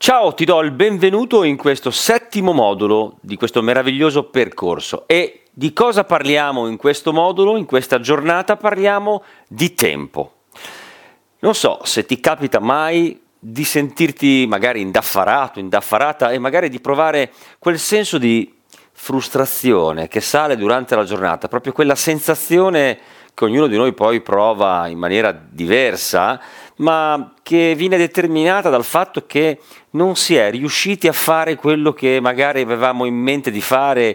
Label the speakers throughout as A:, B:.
A: Ciao, ti do il benvenuto in questo settimo modulo di questo meraviglioso percorso. E di cosa parliamo in questo modulo, in questa giornata? Parliamo di tempo. Non so se ti capita mai di sentirti magari indaffarata e magari di provare quel senso di frustrazione che sale durante la giornata, proprio quella sensazione che ognuno di noi poi prova in maniera diversa, ma che viene determinata dal fatto che non si è riusciti a fare quello che magari avevamo in mente di fare,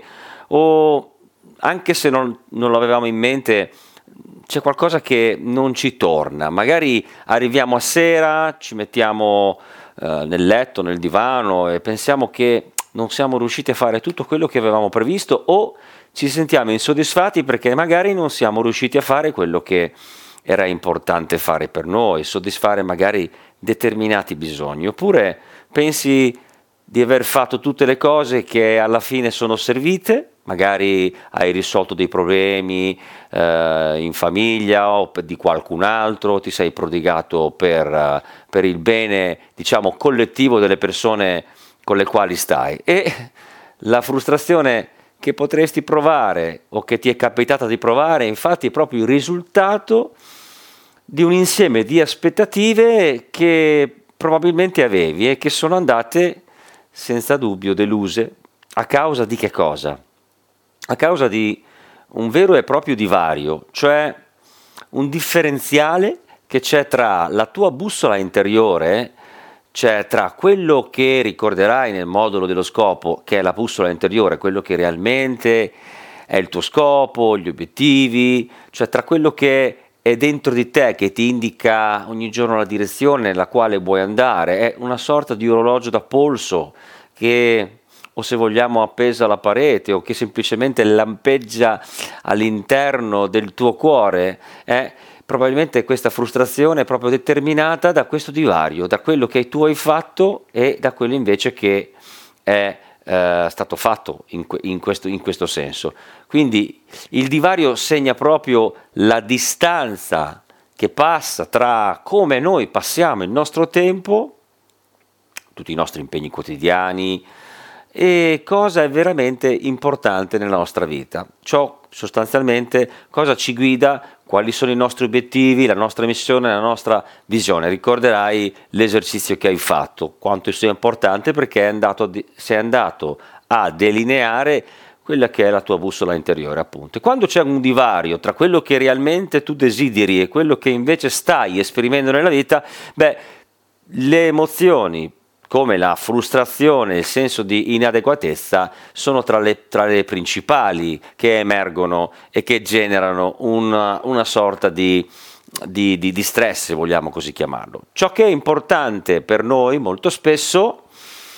A: o anche se non l'avevamo in mente, c'è qualcosa che non ci torna. Magari arriviamo a sera, ci mettiamo nel letto, nel divano e pensiamo che non siamo riusciti a fare tutto quello che avevamo previsto, o ci sentiamo insoddisfatti perché magari non siamo riusciti a fare quello che era importante fare per noi, soddisfare magari determinati bisogni. Oppure pensi di aver fatto tutte le cose che alla fine sono servite, magari hai risolto dei problemi in famiglia o di qualcun altro, ti sei prodigato per il bene, diciamo, collettivo delle persone con le quali stai, e la frustrazione che potresti provare o che ti è capitata di provare, infatti, è proprio il risultato di un insieme di aspettative che probabilmente avevi e che sono andate senza dubbio deluse. A causa di che cosa? A causa di un vero e proprio divario, cioè un differenziale che c'è tra la tua bussola interiore, cioè tra quello che ricorderai nel modulo dello scopo, che è la bussola interiore, quello che realmente è il tuo scopo, gli obiettivi, cioè tra quello che è dentro di te, che ti indica ogni giorno la direzione nella quale vuoi andare, è una sorta di orologio da polso che, o se vogliamo, appesa alla parete, o che semplicemente lampeggia all'interno del tuo cuore. Probabilmente questa frustrazione è proprio determinata da questo divario, da quello che tu hai fatto e da quello invece che è stato fatto in questo senso. Quindi il divario segna proprio la distanza che passa tra come noi passiamo il nostro tempo, tutti i nostri impegni quotidiani, e cosa è veramente importante nella nostra vita. Ciò sostanzialmente cosa ci guida, quali sono i nostri obiettivi, la nostra missione, la nostra visione. Ricorderai l'esercizio che hai fatto, quanto sia importante, perché sei andato a delineare quella che è la tua bussola interiore, appunto. E quando c'è un divario tra quello che realmente tu desideri e quello che invece stai esprimendo nella vita, le emozioni, come la frustrazione e il senso di inadeguatezza, sono tra le principali che emergono e che generano una sorta di stress, se vogliamo così chiamarlo. Ciò che è importante per noi molto spesso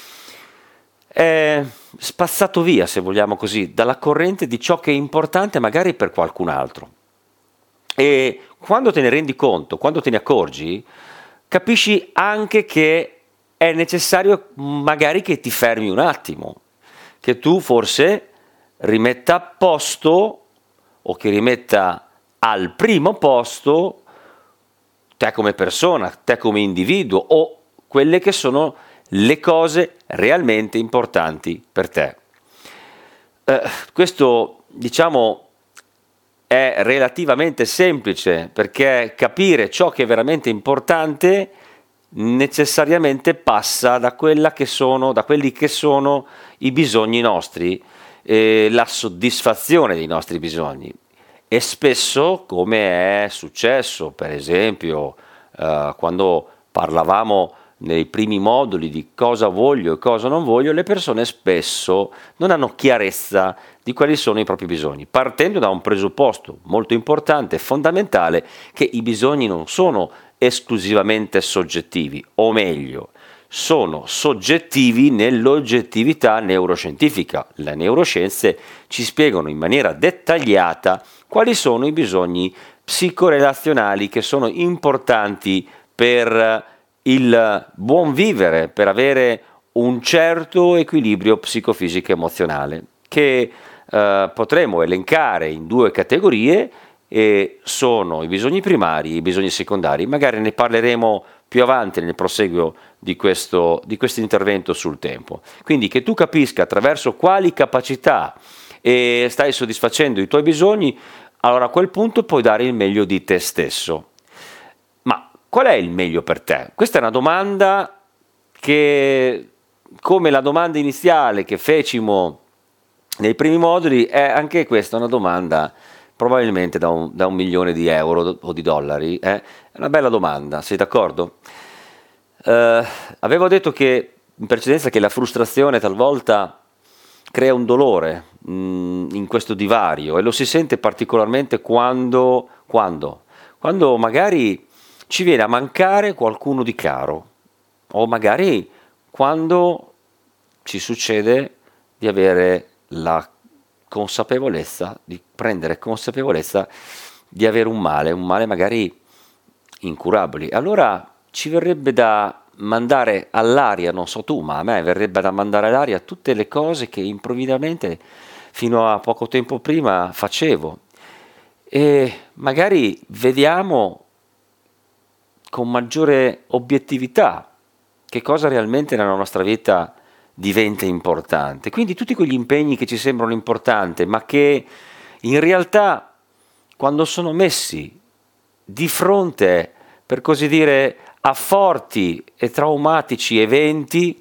A: è spazzato via, se vogliamo così, dalla corrente di ciò che è importante magari per qualcun altro. E quando te ne rendi conto, quando te ne accorgi, capisci anche che è necessario magari che ti fermi un attimo, che tu forse rimetta a posto, o che rimetta al primo posto, te come persona, te come individuo, o quelle che sono le cose realmente importanti per te. Questo, diciamo, è relativamente semplice, perché capire ciò che è veramente importante necessariamente passa da quelli che sono i bisogni nostri, la soddisfazione dei nostri bisogni. E spesso, come è successo per esempio quando parlavamo nei primi moduli di cosa voglio e cosa non voglio, le persone spesso non hanno chiarezza di quali sono i propri bisogni, partendo da un presupposto molto importante e fondamentale, che i bisogni non sono esclusivamente soggettivi, o meglio, sono soggettivi nell'oggettività neuroscientifica. Le neuroscienze ci spiegano in maniera dettagliata quali sono i bisogni psicorelazionali che sono importanti per il buon vivere, per avere un certo equilibrio psicofisico emozionale, che potremo elencare in due categorie, e sono i bisogni primari e i bisogni secondari. Magari ne parleremo più avanti nel proseguo di questo intervento sul tempo. Quindi che tu capisca attraverso quali capacità stai soddisfacendo i tuoi bisogni, allora a quel punto puoi dare il meglio di te stesso. Ma qual è il meglio per te? Questa è una domanda che, come la domanda iniziale che fecimo nei primi moduli, è anche questa una domanda probabilmente da un milione di euro o di dollari. È una bella domanda, sei d'accordo? Avevo detto che in precedenza che la frustrazione talvolta crea un dolore in questo divario, e lo si sente particolarmente quando magari ci viene a mancare qualcuno di caro, o magari quando ci succede di avere la consapevolezza, di prendere consapevolezza di avere un male magari incurabile. Allora ci verrebbe da mandare all'aria, non so tu, ma a me verrebbe da mandare all'aria tutte le cose che improvvisamente fino a poco tempo prima facevo, e magari vediamo con maggiore obiettività che cosa realmente nella nostra vita diventa importante. Quindi tutti quegli impegni che ci sembrano importanti, ma che in realtà quando sono messi di fronte, per così dire, a forti e traumatici eventi,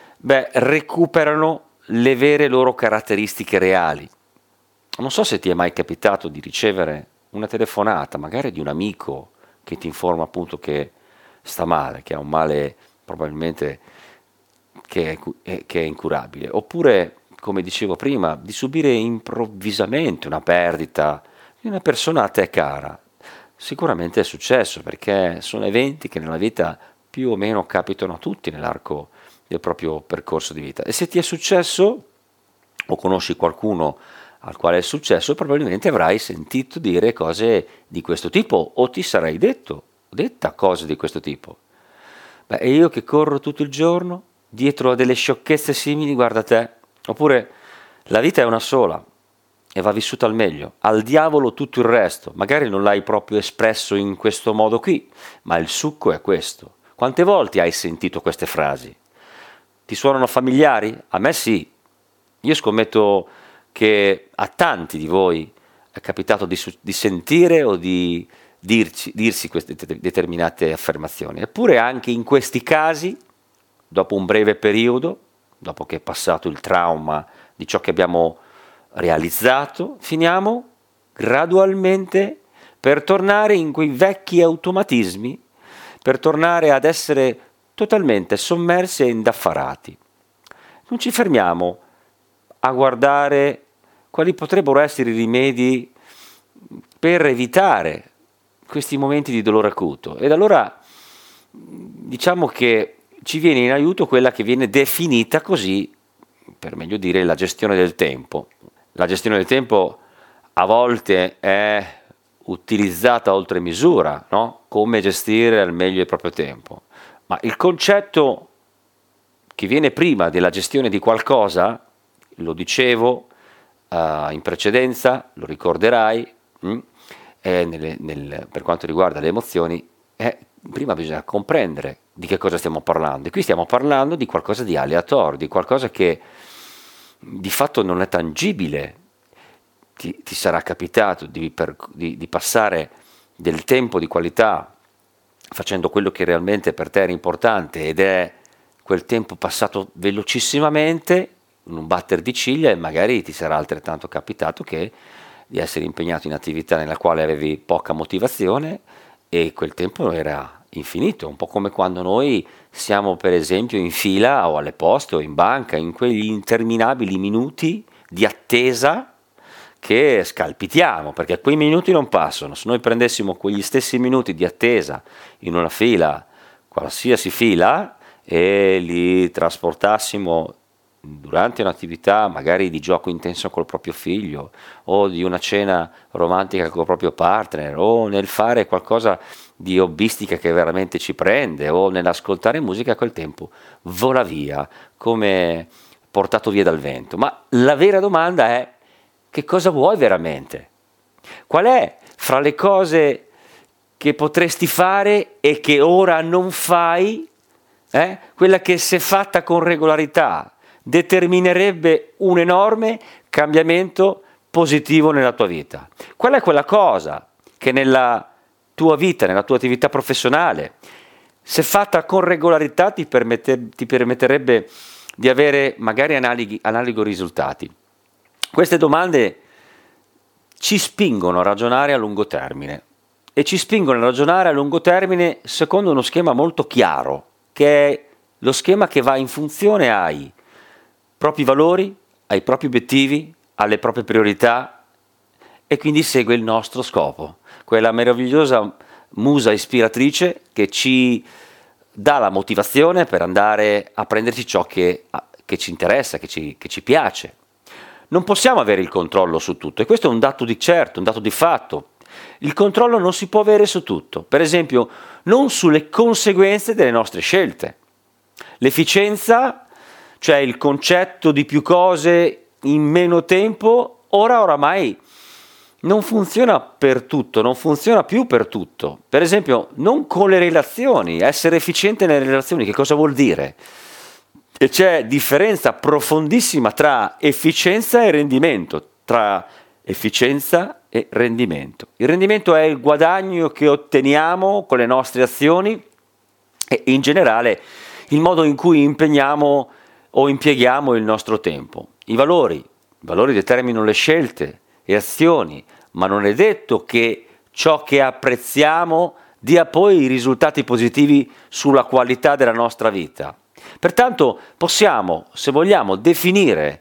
A: recuperano le vere loro caratteristiche reali. Non so se ti è mai capitato di ricevere una telefonata, magari di un amico che ti informa appunto che sta male, che ha un male probabilmente che è incurabile, oppure, come dicevo prima, di subire improvvisamente una perdita di una persona a te cara. Sicuramente è successo, perché sono eventi che nella vita più o meno capitano a tutti nell'arco del proprio percorso di vita. E se ti è successo, o conosci qualcuno al quale è successo, probabilmente avrai sentito dire cose di questo tipo, o ti sarai detta cose di questo tipo. E io che corro tutto il giorno dietro a delle sciocchezze simili, guarda te. Oppure la vita è una sola e va vissuta al meglio, al diavolo tutto il resto. Magari non l'hai proprio espresso in questo modo qui, ma il succo è questo. Quante volte hai sentito queste frasi? Ti suonano familiari? A me sì. Io scommetto che a tanti di voi è capitato di sentire o di dirsi queste determinate affermazioni. Eppure anche in questi casi, dopo un breve periodo, dopo che è passato il trauma di ciò che abbiamo realizzato, finiamo gradualmente per tornare in quei vecchi automatismi, per tornare ad essere totalmente sommersi e indaffarati. Non ci fermiamo a guardare quali potrebbero essere i rimedi per evitare questi momenti di dolore acuto. Ed allora diciamo che ci viene in aiuto quella che viene definita così, per meglio dire, la gestione del tempo. La gestione del tempo a volte è utilizzata oltre misura, no? Come gestire al meglio il proprio tempo. Ma il concetto che viene prima della gestione di qualcosa, lo dicevo in precedenza, lo ricorderai, per quanto riguarda le emozioni, prima bisogna comprendere di che cosa stiamo parlando. E qui stiamo parlando di qualcosa di aleatorio, di qualcosa che di fatto non è tangibile. Ti sarà capitato di passare del tempo di qualità facendo quello che realmente per te era importante, ed è quel tempo passato velocissimamente, in un batter di ciglia, e magari ti sarà altrettanto capitato che di essere impegnato in attività nella quale avevi poca motivazione e quel tempo era infinito, un po' come quando noi siamo per esempio in fila o alle poste o in banca, in quegli interminabili minuti di attesa che scalpitiamo, perché quei minuti non passano. Se noi prendessimo quegli stessi minuti di attesa in una fila, qualsiasi fila, e li trasportassimo durante un'attività magari di gioco intenso col proprio figlio, o di una cena romantica col proprio partner, o nel fare qualcosa di hobbistica che veramente ci prende, o nell'ascoltare musica, quel tempo vola via come portato via dal vento. Ma la vera domanda è: che cosa vuoi veramente? Qual è fra le cose che potresti fare e che ora non fai, quella che se fatta con regolarità determinerebbe un enorme cambiamento positivo nella tua vita. Qual è quella cosa che nella tua vita, nella tua attività professionale, se fatta con regolarità ti permetterebbe di avere magari analoghi risultati? Queste domande ci spingono a ragionare a lungo termine e ci spingono a ragionare a lungo termine secondo uno schema molto chiaro, che è lo schema che va in funzione ai propri valori, ai propri obiettivi, alle proprie priorità e quindi segue il nostro scopo, quella meravigliosa musa ispiratrice che ci dà la motivazione per andare a prenderci ciò che ci interessa, che ci piace. Non possiamo avere il controllo su tutto e questo è un dato di certo, un dato di fatto. Il controllo non si può avere su tutto, per esempio non sulle conseguenze delle nostre scelte. L'efficienza, cioè il concetto di più cose in meno tempo, oramai non funziona per tutto, non funziona più per tutto. Per esempio, non con le relazioni, essere efficiente nelle relazioni, che cosa vuol dire? E c'è differenza profondissima tra efficienza e rendimento, tra efficienza e rendimento. Il rendimento è il guadagno che otteniamo con le nostre azioni e in generale il modo in cui impegniamo o impieghiamo il nostro tempo. I valori determinano le scelte e azioni, ma non è detto che ciò che apprezziamo dia poi i risultati positivi sulla qualità della nostra vita. Pertanto possiamo, se vogliamo, definire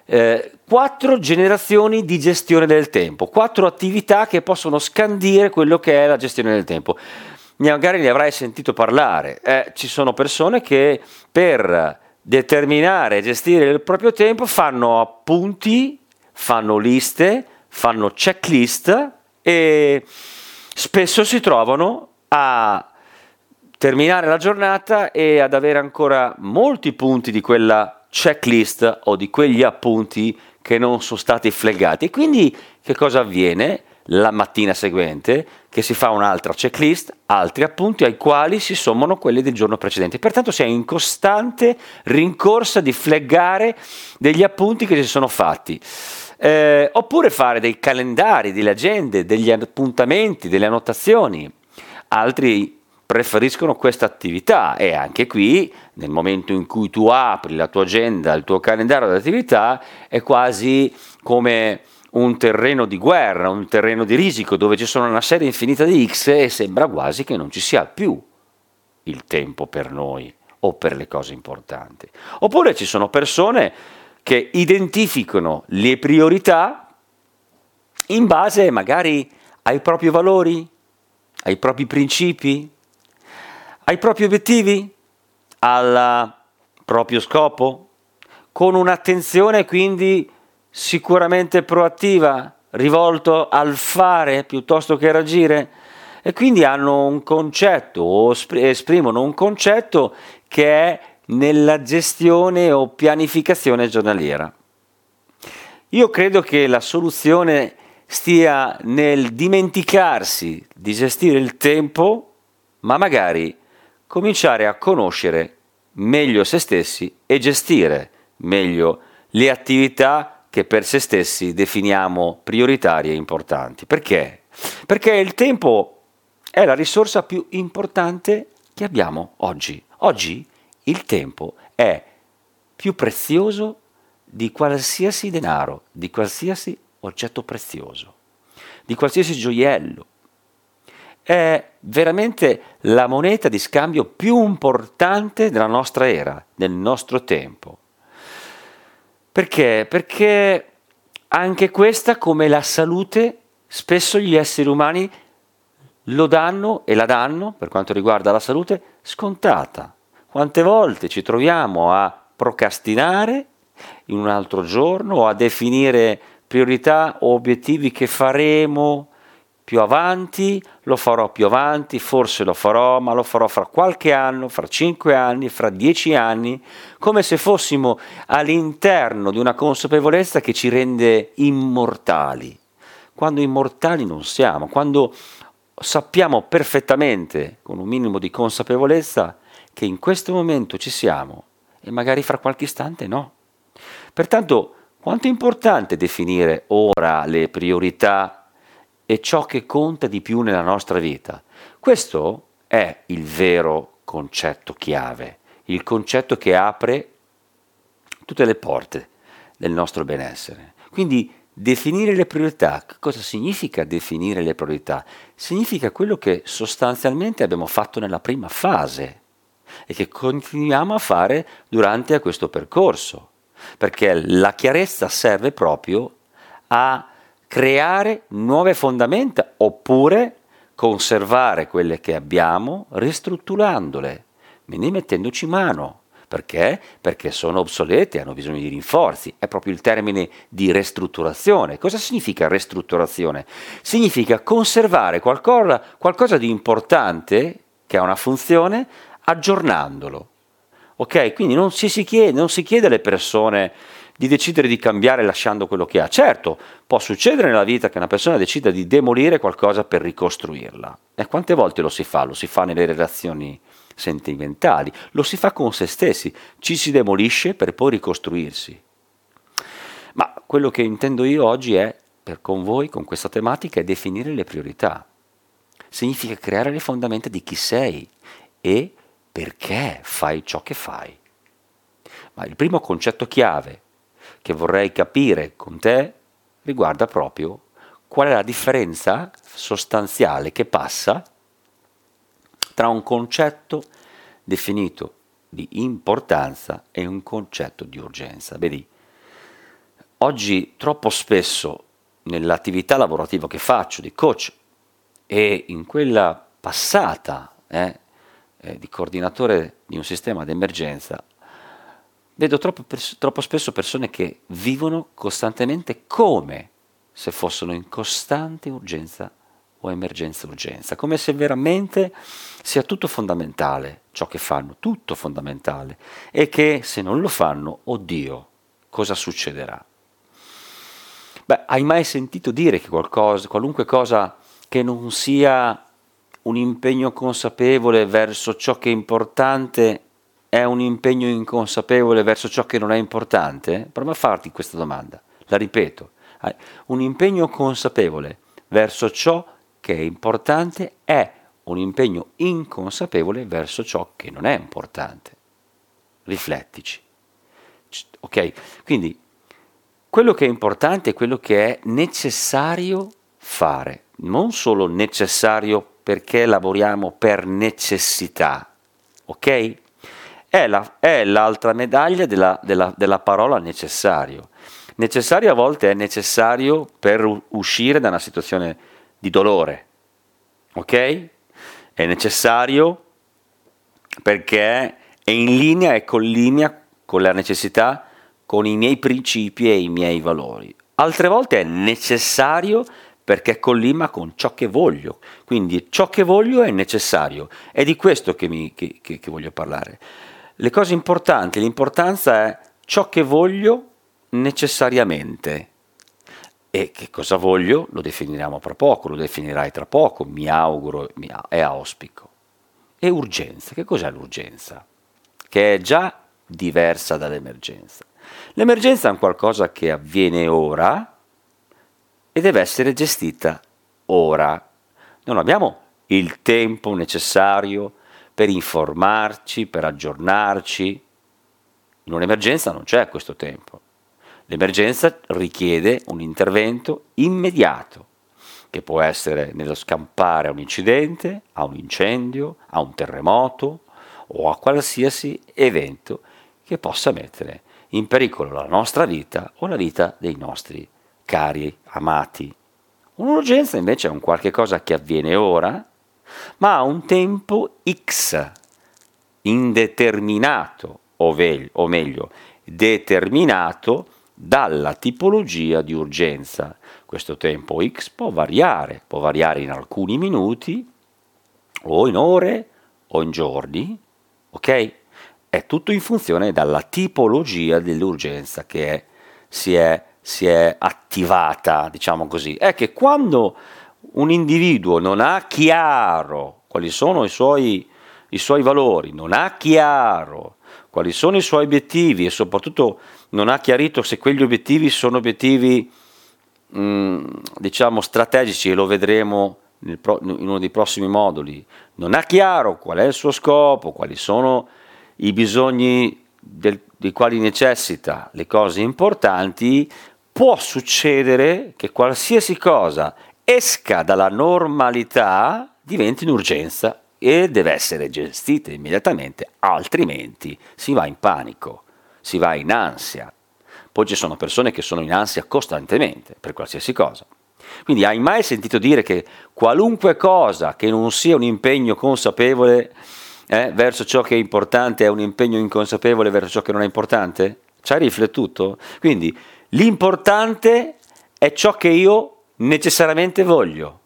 A: 4 generazioni di gestione del tempo, 4 attività che possono scandire quello che è la gestione del tempo. Magari ne avrai sentito parlare, ci sono persone che per determinare e gestire il proprio tempo fanno appunti, fanno liste, fanno checklist e spesso si trovano a terminare la giornata e ad avere ancora molti punti di quella checklist o di quegli appunti che non sono stati flaggati. E quindi che cosa avviene? La mattina seguente che si fa un'altra checklist, altri appunti ai quali si sommano quelli del giorno precedente. Pertanto si è in costante rincorsa di flaggare degli appunti che si sono fatti. Oppure fare dei calendari, delle agende, degli appuntamenti, delle annotazioni. Altri preferiscono questa attività e anche qui nel momento in cui tu apri la tua agenda, il tuo calendario di attività è quasi come un terreno di guerra, un terreno di risico dove ci sono una serie infinita di X e sembra quasi che non ci sia più il tempo per noi o per le cose importanti. Oppure ci sono persone che identificano le priorità in base magari ai propri valori, ai propri principi, ai propri obiettivi, al proprio scopo, con un'attenzione quindi sicuramente proattiva, rivolto al fare piuttosto che reagire, e quindi hanno un concetto o esprimono un concetto che è nella gestione o pianificazione giornaliera. Io credo che la soluzione stia nel dimenticarsi di gestire il tempo, ma magari cominciare a conoscere meglio se stessi e gestire meglio le attività che per se stessi definiamo prioritarie e importanti. Perché? Perché il tempo è la risorsa più importante che abbiamo oggi. Oggi il tempo è più prezioso di qualsiasi denaro, di qualsiasi oggetto prezioso, di qualsiasi gioiello. È veramente la moneta di scambio più importante della nostra era, del nostro tempo. Perché? Perché anche questa, come la salute, spesso gli esseri umani lo danno e la danno, per quanto riguarda la salute, scontata. Quante volte ci troviamo a procrastinare in un altro giorno o a definire priorità o obiettivi che faremo più avanti, lo farò più avanti, forse lo farò, ma lo farò fra qualche anno, fra 5 anni, fra 10 anni, come se fossimo all'interno di una consapevolezza che ci rende immortali, quando immortali non siamo, quando sappiamo perfettamente, con un minimo di consapevolezza, che in questo momento ci siamo e magari fra qualche istante no. Pertanto, quanto è importante definire ora le priorità e ciò che conta di più nella nostra vita. Questo è il vero concetto chiave, il concetto che apre tutte le porte del nostro benessere. Quindi definire le priorità, che cosa significa definire le priorità? Significa quello che sostanzialmente abbiamo fatto nella prima fase e che continuiamo a fare durante questo percorso, perché la chiarezza serve proprio a creare nuove fondamenta oppure conservare quelle che abbiamo ristrutturandole, quindi mettendoci mano. Perché? Perché sono obsolete, hanno bisogno di rinforzi. È proprio il termine di ristrutturazione. Cosa significa ristrutturazione? Significa conservare qualcosa di importante, che ha una funzione, aggiornandolo. Ok? Quindi non si chiede alle persone di decidere di cambiare lasciando quello che ha. Certo, può succedere nella vita che una persona decida di demolire qualcosa per ricostruirla. E quante volte lo si fa? Lo si fa nelle relazioni sentimentali, lo si fa con se stessi, ci si demolisce per poi ricostruirsi. Ma quello che intendo io oggi con voi, con questa tematica, è definire le priorità. Significa creare le fondamenta di chi sei e perché fai ciò che fai. Ma il primo concetto chiave che vorrei capire con te riguarda proprio qual è la differenza sostanziale che passa tra un concetto definito di importanza e un concetto di urgenza. Vedi, oggi troppo spesso nell'attività lavorativa che faccio di coach e in quella passata di coordinatore di un sistema d'emergenza, vedo troppo spesso persone che vivono costantemente come se fossero in costante urgenza o emergenza-urgenza, come se veramente sia tutto fondamentale ciò che fanno, tutto fondamentale, e che se non lo fanno, oddio, cosa succederà? Beh, hai mai sentito dire che qualunque cosa che non sia un impegno consapevole verso ciò che è importante è un impegno inconsapevole verso ciò che non è importante? Prova a farti questa domanda, la ripeto. Un impegno consapevole verso ciò che è importante è un impegno inconsapevole verso ciò che non è importante. Riflettici. Ok? Quindi quello che è importante è quello che è necessario fare, non solo necessario perché lavoriamo per necessità, ok? È l'altra medaglia della parola necessario. Necessario a volte è necessario per uscire da una situazione di dolore, ok? È necessario perché è in linea e collinea con la necessità, con i miei principi e i miei valori. Altre volte è necessario perché collima con ciò che voglio, quindi ciò che voglio è necessario. È di questo che voglio parlare. Le cose importanti, l'importanza è ciò che voglio necessariamente. E che cosa voglio? Lo definiremo tra poco, lo definirai tra poco, mi auguro e auspico. E urgenza, che cos'è l'urgenza? Che è già diversa dall'emergenza. L'emergenza è un qualcosa che avviene ora e deve essere gestita ora. Non abbiamo il tempo necessario per informarci, per aggiornarci. In un'emergenza non c'è questo tempo. L'emergenza richiede un intervento immediato, che può essere nello scampare a un incidente, a un incendio, a un terremoto o a qualsiasi evento che possa mettere in pericolo la nostra vita o la vita dei nostri cari, amati. Un'urgenza invece è un qualche cosa che avviene ora, ma ha un tempo X, indeterminato, o meglio, determinato dalla tipologia di urgenza. Questo tempo X può variare in alcuni minuti, o in ore, o in giorni, ok? È tutto in funzione dalla tipologia dell'urgenza che si è attivata, diciamo così. È che quando un individuo non ha chiaro quali sono i suoi valori, non ha chiaro quali sono i suoi obiettivi e soprattutto non ha chiarito se quegli obiettivi sono obiettivi diciamo strategici, e lo vedremo in uno dei prossimi moduli, non ha chiaro qual è il suo scopo, quali sono i bisogni dei quali necessita, le cose importanti, può succedere che qualsiasi cosa esca dalla normalità diventi un'urgenza e deve essere gestita immediatamente, altrimenti si va in panico, si va in ansia. Poi ci sono persone che sono in ansia costantemente per qualsiasi cosa. Quindi hai mai sentito dire che qualunque cosa che non sia un impegno consapevole verso ciò che è importante è un impegno inconsapevole verso ciò che non è importante? Ci hai riflettuto? Quindi l'importante è ciò che io necessariamente voglio,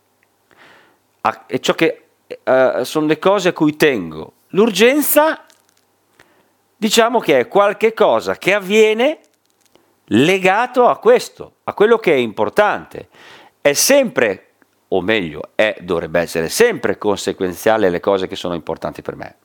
A: è ciò che sono le cose a cui tengo. L'urgenza, diciamo che è qualche cosa che avviene legato a questo, a quello che è importante. È sempre, o meglio, dovrebbe essere sempre conseguenziale alle cose che sono importanti per me.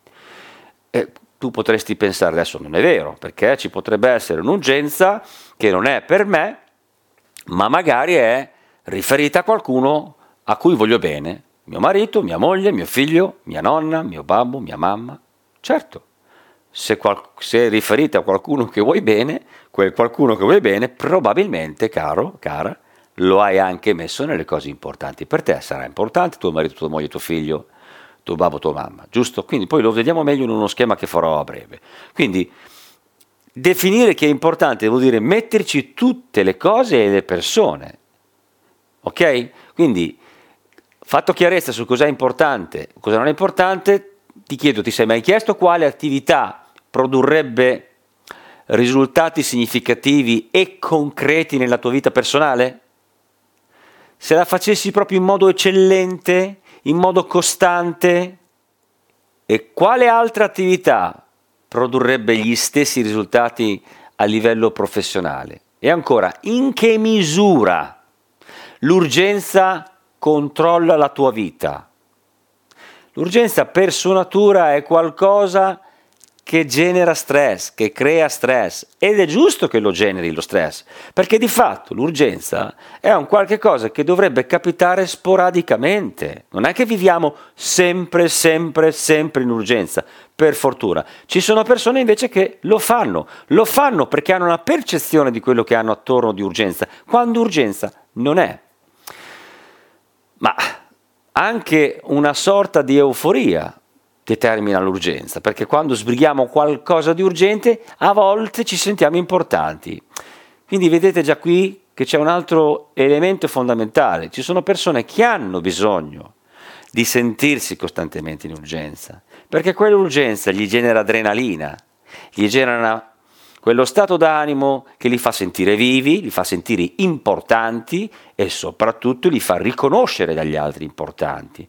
A: Tu potresti pensare, adesso non è vero, perché ci potrebbe essere un'urgenza che non è per me, ma magari è riferita a qualcuno a cui voglio bene, mio marito, mia moglie, mio figlio, mia nonna, mio babbo, mia mamma. Certo, se è riferita a qualcuno che vuoi bene, quel qualcuno che vuoi bene, probabilmente, caro, cara, lo hai anche messo nelle cose importanti per te. Sarà importante tuo marito, tua moglie, tuo figlio, tuo babbo, tua mamma, giusto? Quindi poi lo vediamo meglio in uno schema che farò a breve. Quindi definire che è importante vuol dire metterci tutte le cose e le persone, ok? Quindi fatto chiarezza su cosa è importante, cosa non è importante, ti chiedo, ti sei mai chiesto quale attività produrrebbe risultati significativi e concreti nella tua vita personale? Se la facessi proprio in modo eccellente, in modo costante, e quale altra attività produrrebbe gli stessi risultati a livello professionale? E ancora, in che misura l'urgenza controlla la tua vita? L'urgenza per sua natura è qualcosa che genera stress, che crea stress, ed è giusto che lo generi lo stress, perché di fatto l'urgenza è un qualche cosa che dovrebbe capitare sporadicamente. Non è che viviamo sempre in urgenza, per fortuna. Ci sono persone invece che lo fanno perché hanno una percezione di quello che hanno attorno di urgenza, quando urgenza non è. Ma anche una sorta di euforia determina l'urgenza, perché quando sbrighiamo qualcosa di urgente a volte ci sentiamo importanti. Quindi vedete già qui che c'è un altro elemento fondamentale: ci sono persone che hanno bisogno di sentirsi costantemente in urgenza, perché quell'urgenza gli genera adrenalina, gli genera quello stato d'animo che li fa sentire vivi, li fa sentire importanti e soprattutto li fa riconoscere dagli altri importanti.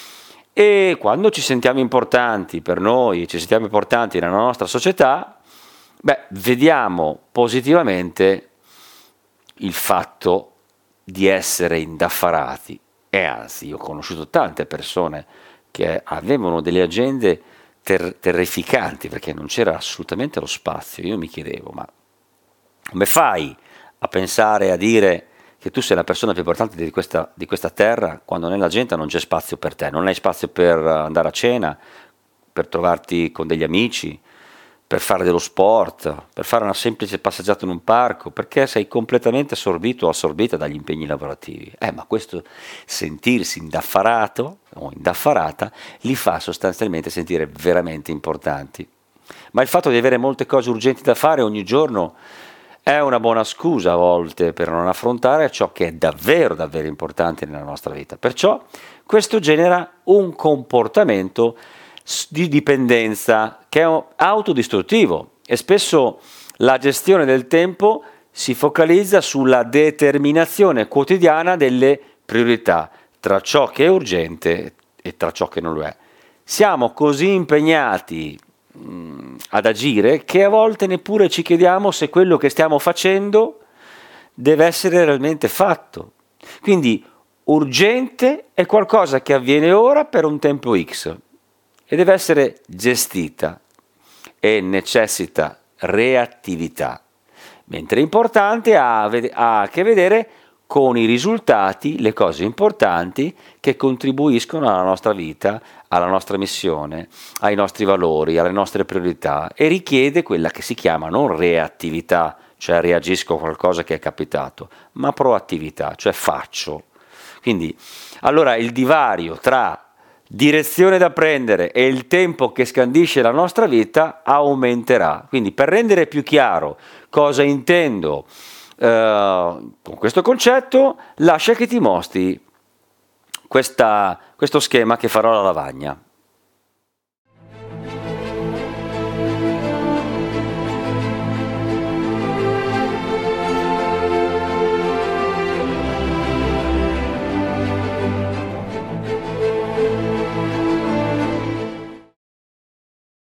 A: E quando ci sentiamo importanti per noi, ci sentiamo importanti nella nostra società, vediamo positivamente il fatto di essere indaffarati. E anzi, io ho conosciuto tante persone che avevano delle agende terrificanti, perché non c'era assolutamente lo spazio. Io mi chiedevo, ma come fai a pensare, a dire che tu sei la persona più importante di questa terra quando nella gente non c'è spazio per te, non hai spazio per andare a cena, per trovarti con degli amici, per fare dello sport, per fare una semplice passeggiata in un parco, perché sei completamente assorbito o assorbita dagli impegni lavorativi. Ma questo sentirsi indaffarato o indaffarata li fa sostanzialmente sentire veramente importanti. Ma il fatto di avere molte cose urgenti da fare ogni giorno è una buona scusa a volte per non affrontare ciò che è davvero importante nella nostra vita. Perciò questo genera un comportamento di dipendenza che è autodistruttivo, e spesso la gestione del tempo si focalizza sulla determinazione quotidiana delle priorità tra ciò che è urgente e tra ciò che non lo è. Siamo così impegnati ad agire che a volte neppure ci chiediamo se quello che stiamo facendo deve essere realmente fatto. Quindi urgente è qualcosa che avviene ora per un tempo X e deve essere gestita e necessita reattività, mentre importante ha a che vedere con i risultati, le cose importanti che contribuiscono alla nostra vita, alla nostra missione, ai nostri valori, alle nostre priorità e richiede quella che si chiama non reattività, cioè reagisco a qualcosa che è capitato, ma proattività, cioè faccio. Quindi, allora il divario tra direzione da prendere e il tempo che scandisce la nostra vita aumenterà. Quindi per rendere più chiaro cosa intendo con questo concetto, lascia che ti mostri questo schema che farò alla lavagna.